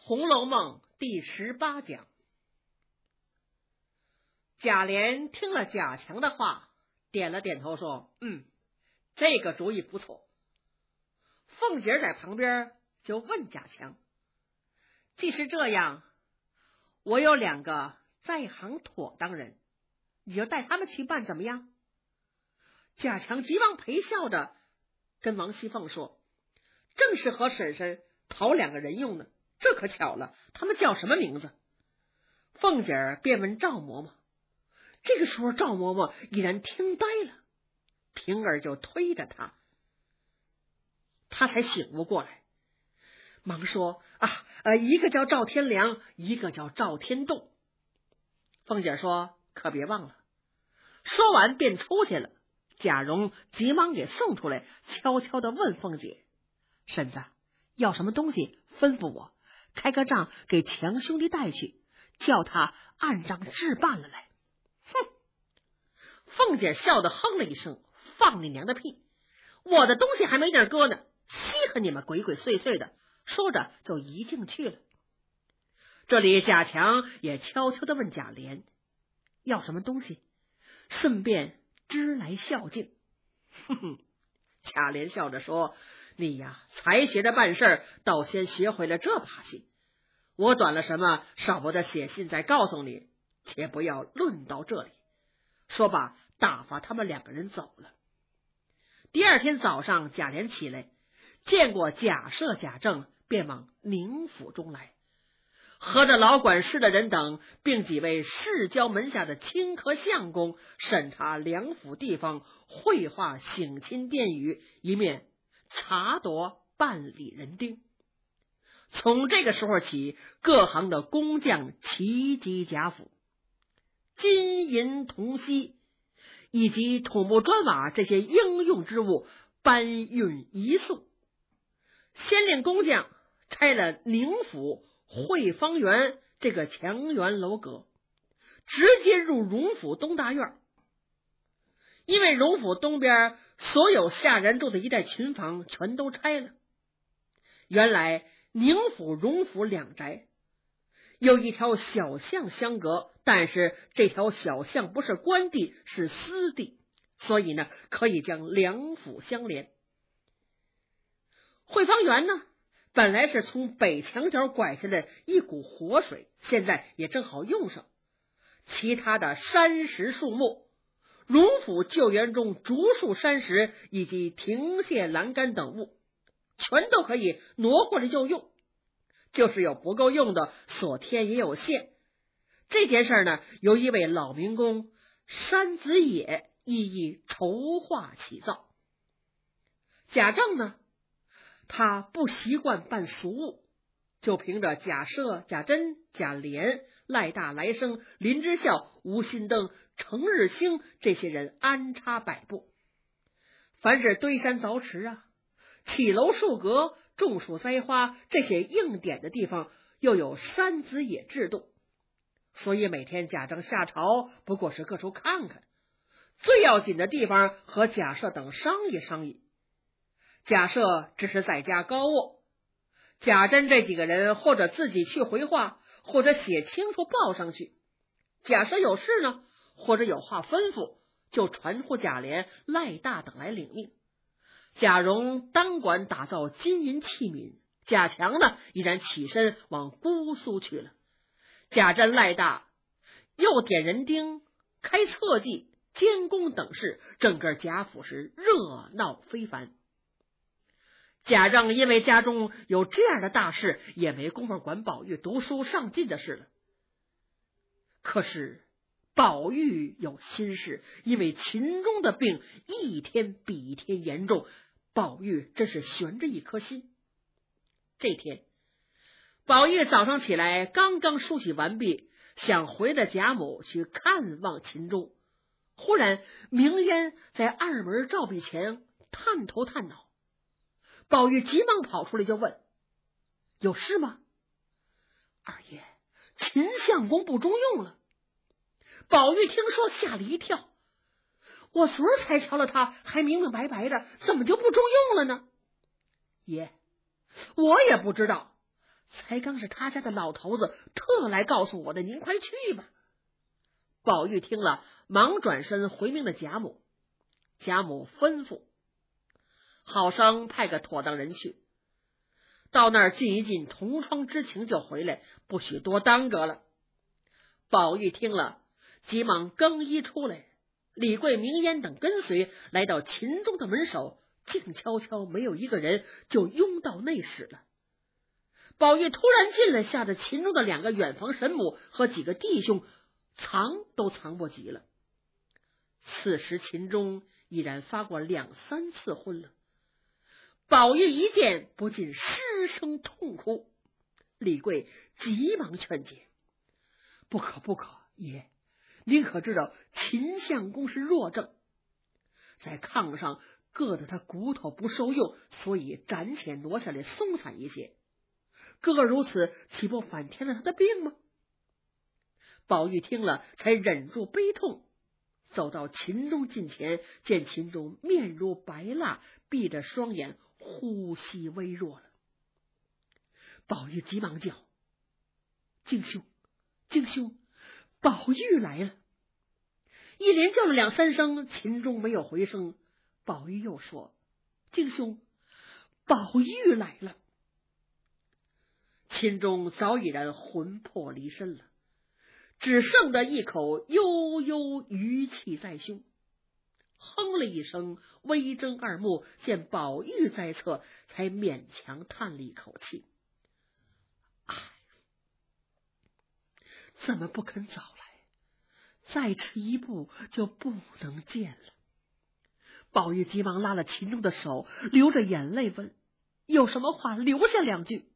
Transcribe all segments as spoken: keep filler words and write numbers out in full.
红楼梦》第十八讲。贾琏听了贾强的话，点了点头说：“嗯，这个主意不错。”凤姐在旁边就问贾强：“既是这样，我有两个在行妥当人，你就带他们去办怎么样？”贾强急忙陪笑着跟王熙凤说：“正是和婶婶讨两个人用呢，这可巧了，他们叫什么名字？”凤姐儿便问赵嬷嬷。这个时候赵嬷嬷已然听呆了，平儿就推着她，她才醒悟过来，忙说：“啊，呃，一个叫赵天良，一个叫赵天栋。”凤姐说：“可别忘了。”说完便出去了。贾蓉急忙给送出来，悄悄地问凤姐：“婶子，要什么东西吩咐我，开个账给强兄弟带去，叫他按账置办了来。”哼！凤姐笑得哼了一声：“放你娘的屁！我的东西还没地儿搁呢，稀罕你们鬼鬼祟祟的。”说着就一径去了。这里贾强也悄悄地问贾琏要什么东西，顺便支来孝敬。哼哼，贾琏笑着说：“你呀，才学着办事，倒先学会了这把戏。我短了什么，少不得写信再告诉你，且不要论到这里。”说罢，打发他们两个人走了。第二天早上，贾琏起来，见过贾赦、贾政，便往宁府中来，和着老管事的人等，并几位世交门下的清客相公，审查两府地方，绘画省亲殿宇，一面查夺办理人丁。从这个时候起，各行的工匠齐集贾府，金银铜锡以及土木砖瓦这些应用之物搬运移送。先令工匠拆了宁府汇芳园这个墙垣楼阁，直接入荣府东大院。因为荣府东边所有下人住的一带群房全都拆了。原来宁府、荣府两宅有一条小巷相隔，但是这条小巷不是官地，是私地，所以呢，可以将两府相连。汇芳园呢，本来是从北墙角拐下的一股活水，现在也正好用上。其他的山石树木，荣府旧园中竹树、山石以及亭榭栏杆等物，全都可以挪过来就用。就是有不够用的，所添也有限。这件事呢，由一位老民工山子野一一筹划起造。贾政呢，他不习惯办俗务，就凭着贾赦、贾珍、贾琏、赖大、来生、林之孝、吴新登、程日兴这些人安插摆布。凡是堆山凿池啊、起楼树阁、种树栽花这些硬点的地方，又有山子野制度，所以每天贾政下朝不过是各处看看，最要紧的地方和贾赦等商议商议。贾赦只是在家高卧，贾珍这几个人或者自己去回话，或者写清楚报上去。贾赦有事呢，或者有话吩咐，就传呼贾琏、赖大等来领命。贾蓉当管打造金银器皿，贾强呢已然起身往姑苏去了。贾珍、赖大又点人丁、开册记、监工等事，整个贾府是热闹非凡。贾政因为家中有这样的大事，也没工夫管宝玉读书上进的事了。可是宝玉有心事，因为秦钟的病一天比一天严重，宝玉真是悬着一颗心。这天宝玉早上起来，刚刚梳洗完毕，想回了贾母去看望秦钟，忽然明烟在二门照壁前探头探脑。宝玉急忙跑出来就问：“有事吗？”“二爷，秦相公不中用了。”宝玉听说吓了一跳，我昨儿才瞧了他，还明明白白的，怎么就不中用了呢？爷，我也不知道， 才刚是他家的老头子特来告诉我的，您快去吧。宝玉听了，忙转身回命了贾母。贾母吩咐好生派个妥当人去，到那儿尽一尽同窗之情就回来，不许多耽搁了。宝玉听了，急忙更衣出来，李贵、明烟等跟随来到秦钟的门首，静悄悄没有一个人，就拥到内室了。宝玉突然进来，吓得秦钟的两个远房神母和几个弟兄藏都藏不及了。此时秦钟已然发过两三次昏了，宝玉一见不禁失声痛哭。李贵急忙劝解：不可不可，爷，您可知道秦相公是弱症，在炕上硌得他骨头不受用，所以暂且挪下来松散一些。哥哥如此，岂不反添了他的病吗？宝玉听了，才忍住悲痛，走到秦钟近前，见秦钟面如白蜡，闭着双眼，呼吸微弱了。宝玉急忙叫：敬兄，敬兄，宝玉来了！一连叫了两三声，秦钟没有回声。宝玉又说：敬兄，宝玉来了！秦钟早已然魂魄离身了，只剩得一口悠悠余气在胸，哼了一声，微睁二目，见宝玉在侧，才勉强叹了一口气：唉，怎么不肯早来？再迟一步就不能见了。宝玉急忙拉了秦钟的手，流着眼泪问：有什么话留下两句？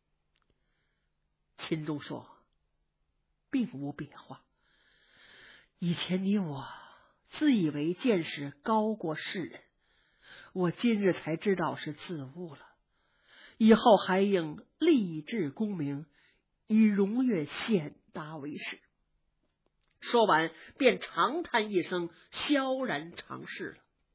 秦钟说：并无别话，以前你我自以为见识高过世人，我今日才知道是自误了，以后还应立志功名，以荣越显达为是。说完便长叹一声，萧然长逝了。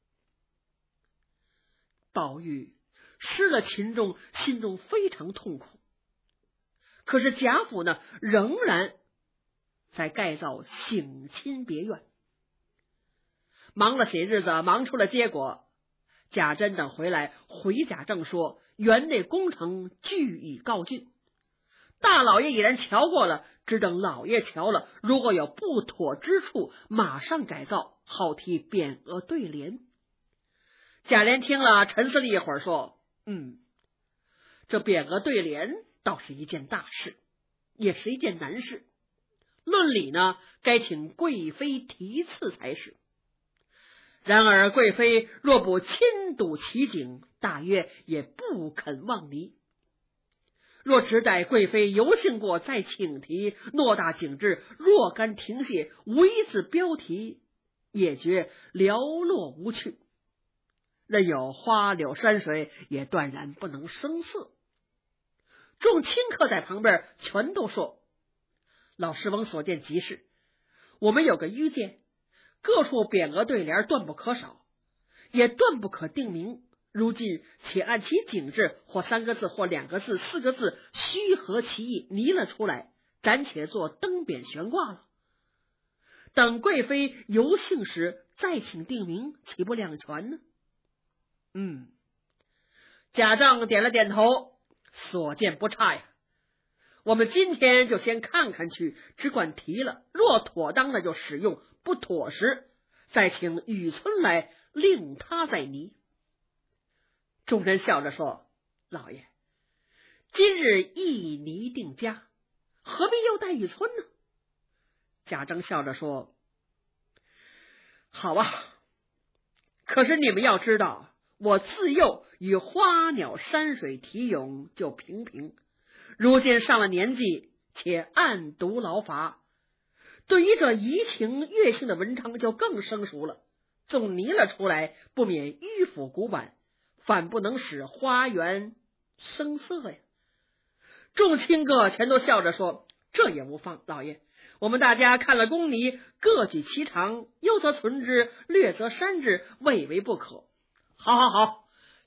宝玉失了秦钟，心中非常痛苦，可是贾府呢，仍然在盖造省亲别院，忙了些日子，忙出了结果。贾珍等回来回贾政说，园内工程俱已告竣，大老爷已然瞧过了，只等老爷瞧了，如果有不妥之处，马上改造，好提匾额对联。贾琏听了，沉思了一会儿，说：嗯，这匾额对联倒是一件大事，也是一件难事。论理呢，该请贵妃题赐才是。然而贵妃若不亲睹其景，大约也不肯忘离。若只待贵妃游幸过再请题，偌大景致若干停歇，无一字标题，也觉寥落无趣。任有花柳山水，也断然不能生色。众亲客在旁边全都说：老师翁所见极是，我们有个愚见，各处匾额对联断不可少，也断不可定名。如今且按其景致，或三个字，或两个字，四个字，虚合其意，拟了出来，暂且做灯匾悬挂了。等贵妃游幸时再请定名，岂不两全呢？嗯，贾政点了点头，所见不差呀。我们今天就先看看去，只管提了，若妥当的就使用，不妥时再请雨村来，令他再拟。众人笑着说：老爷，今日一拟定家，何必又带雨村呢？贾政笑着说：好啊，可是你们要知道，我自幼与花鸟山水题咏就平平，如今上了年纪，且暗读劳乏，对于这怡情悦性的文章就更生疏了。纵拟了出来，不免迂腐古板，反不能使花园生色呀。众亲哥全都笑着说：这也无妨，老爷，我们大家看了公拟，各举其长，优则存之，略则删之，未为不可。好好好，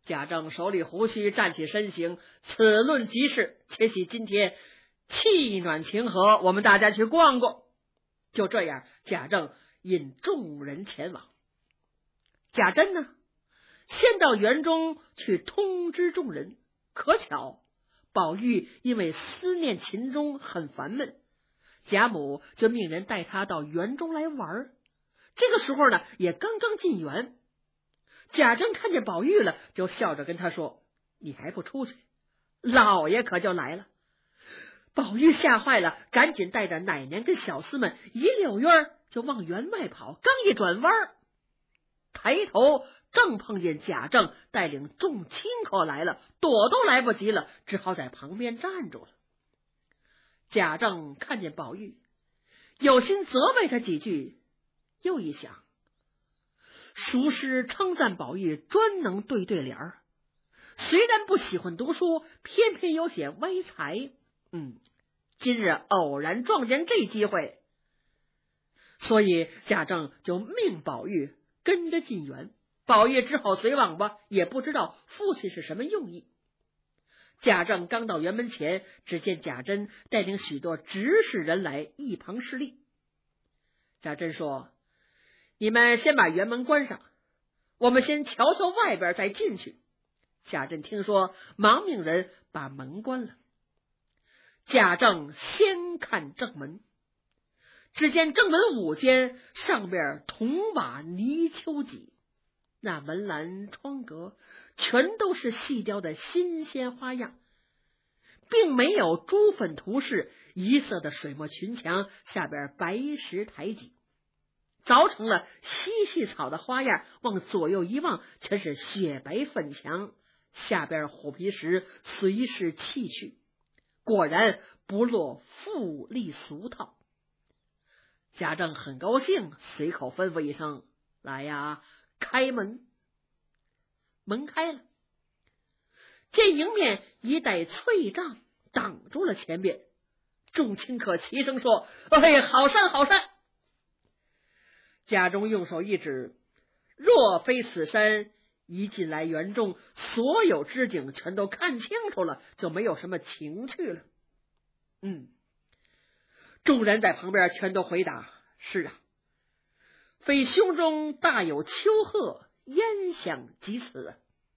贾政手里胡须，站起身形，此论即事，且喜今天气暖晴和，我们大家去逛逛。就这样，贾政引众人前往。贾珍呢，先到园中去通知众人，可巧宝玉因为思念秦钟很烦闷，贾母就命人带他到园中来玩。这个时候呢，也刚刚进园，贾政看见宝玉了，就笑着跟他说：“你还不出去，老爷可就来了。”宝玉吓坏了，赶紧带着奶娘跟小厮们一溜烟儿就往园外跑。刚一转弯，抬头正碰见贾政带领众亲口来了，躲都来不及了，只好在旁边站住了。贾政看见宝玉，有心责备他几句，又一想，熟师称赞宝玉专能对对联儿，虽然不喜欢读书，偏偏有些歪才。嗯，今日偶然撞见这机会，所以贾政就命宝玉跟着进园。宝玉只好随往吧，也不知道父亲是什么用意。贾政刚到园门前，只见贾珍带领许多执事人来一旁侍立。贾珍说：“你们先把园门关上，我们先瞧瞧外边再进去。”贾珍听说，忙命人把门关了。贾政先看正门，只见正门五间，上边铜瓦泥丘脊，那门栏窗格全都是细雕的新鲜花样，并没有朱粉涂饰，一色的水墨群墙，下边白石台脊，凿成了细细草的花样。往左右一望，全是雪白粉墙，下边虎皮石随时弃去，果然不落富丽俗套。贾政很高兴，随口吩咐一声：“来呀，开门！”门开了，见迎面一带翠帐挡住了前边，众亲客齐声说：“哎，好山好山！”贾中用手一指：“若非此山，一进来园中所有之景全都看清楚了，就没有什么情趣了。”嗯，众人在旁边全都回答：“是啊，非胸中大有丘壑，焉想及此啊！”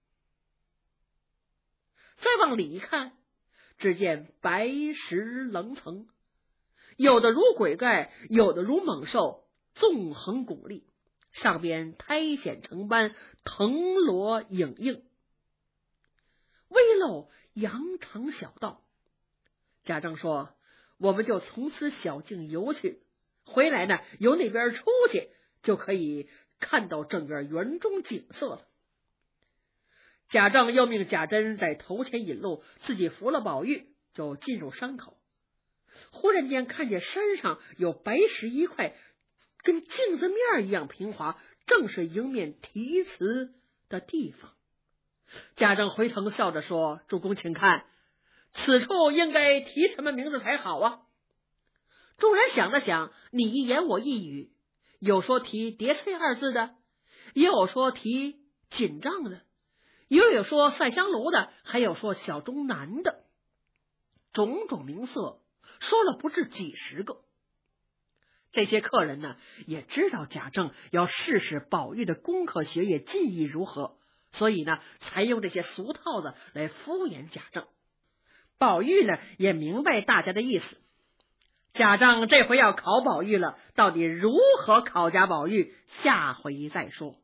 再往里一看，只见白石棱层，有的如鬼怪，有的如猛兽，纵横拱立，上边苔藓成斑，藤萝影映，微露羊肠小道。贾政说：“我们就从此小径游去，回来呢，由那边出去，就可以看到整个园中景色了。”贾政又命贾珍在头前引路，自己扶了宝玉，就进入山口。忽然间看见山上有白石一块，跟镜子面一样平滑，正是迎面题词的地方。贾政回头笑着说：“主公请看，此处应该提什么名字才好啊？”众人想了想，你一言我一语，有说提叠翠二字的，也有说提锦帐的，又有说赛香炉的，还有说小钟南的，种种名色说了不止几十个。这些客人呢，也知道贾政要试试宝玉的功课学业技艺如何，所以呢，才用这些俗套子来敷衍贾政。宝玉呢，也明白大家的意思。贾政这回要考宝玉了，到底如何考贾宝玉，下回再说。